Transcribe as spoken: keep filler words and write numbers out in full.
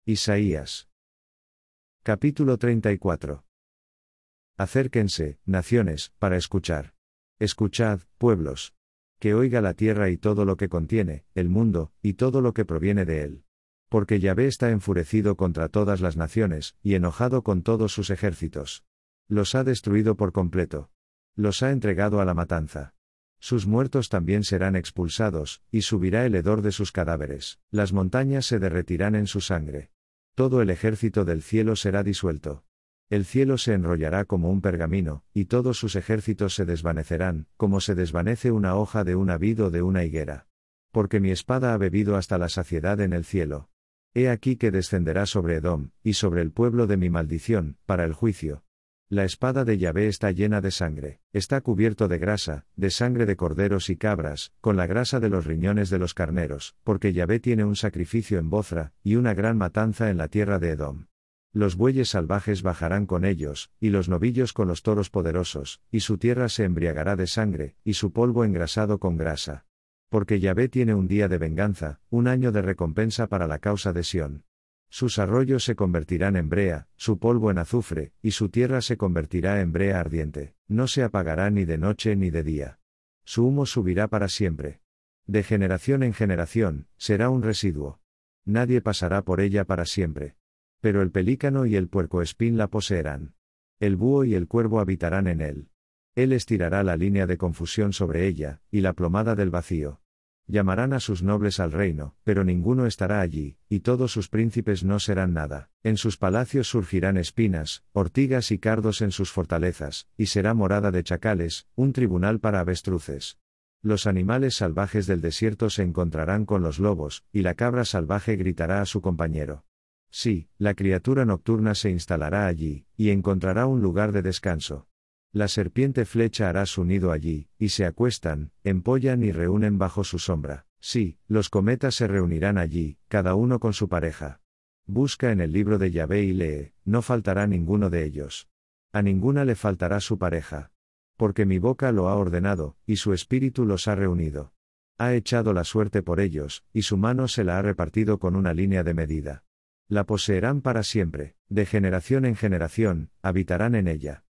Isaías. Capítulo treinta y cuatro. Acérquense, naciones, para escuchar. Escuchad, pueblos. Que oiga la tierra y todo lo que contiene, el mundo, y todo lo que proviene de él. Porque Yahvé está enfurecido contra todas las naciones, y enojado con todos sus ejércitos. Los ha destruido por completo. Los ha entregado a la matanza. Sus muertos también serán expulsados, y subirá el hedor de sus cadáveres, las montañas se derretirán en su sangre. Todo el ejército del cielo será disuelto. El cielo se enrollará como un pergamino, y todos sus ejércitos se desvanecerán, como se desvanece una hoja de una vid o de una higuera. Porque mi espada ha bebido hasta la saciedad en el cielo. He aquí que descenderá sobre Edom, y sobre el pueblo de mi maldición, para el juicio. La espada de Yahvé está llena de sangre, está cubierto de grasa, de sangre de corderos y cabras, con la grasa de los riñones de los carneros, porque Yahvé tiene un sacrificio en Bozra, y una gran matanza en la tierra de Edom. Los bueyes salvajes bajarán con ellos, y los novillos con los toros poderosos, y su tierra se embriagará de sangre, y su polvo engrasado con grasa. Porque Yahvé tiene un día de venganza, un año de recompensa para la causa de Sión. Sus arroyos se convertirán en brea, su polvo en azufre, y su tierra se convertirá en brea ardiente, no se apagará ni de noche ni de día. Su humo subirá para siempre. De generación en generación, será un residuo. Nadie pasará por ella para siempre. Pero el pelícano y el puercoespín la poseerán. El búho y el cuervo habitarán en él. Él estirará la línea de confusión sobre ella, y la plomada del vacío. Llamarán a sus nobles al reino, pero ninguno estará allí, y todos sus príncipes no serán nada. En sus palacios surgirán espinas, ortigas y cardos en sus fortalezas, y será morada de chacales, un tribunal para avestruces. Los animales salvajes del desierto se encontrarán con los lobos, y la cabra salvaje gritará a su compañero. Sí, la criatura nocturna se instalará allí, y encontrará un lugar de descanso. La serpiente flecha hará su nido allí, y se acuestan, empollan y reúnen bajo su sombra. Sí, los cometas se reunirán allí, cada uno con su pareja. Busca en el libro de Yahvé y lee, no faltará ninguno de ellos. A ninguna le faltará su pareja. Porque mi boca lo ha ordenado, y su espíritu los ha reunido. Ha echado la suerte por ellos, y su mano se la ha repartido con una línea de medida. La poseerán para siempre, de generación en generación, habitarán en ella.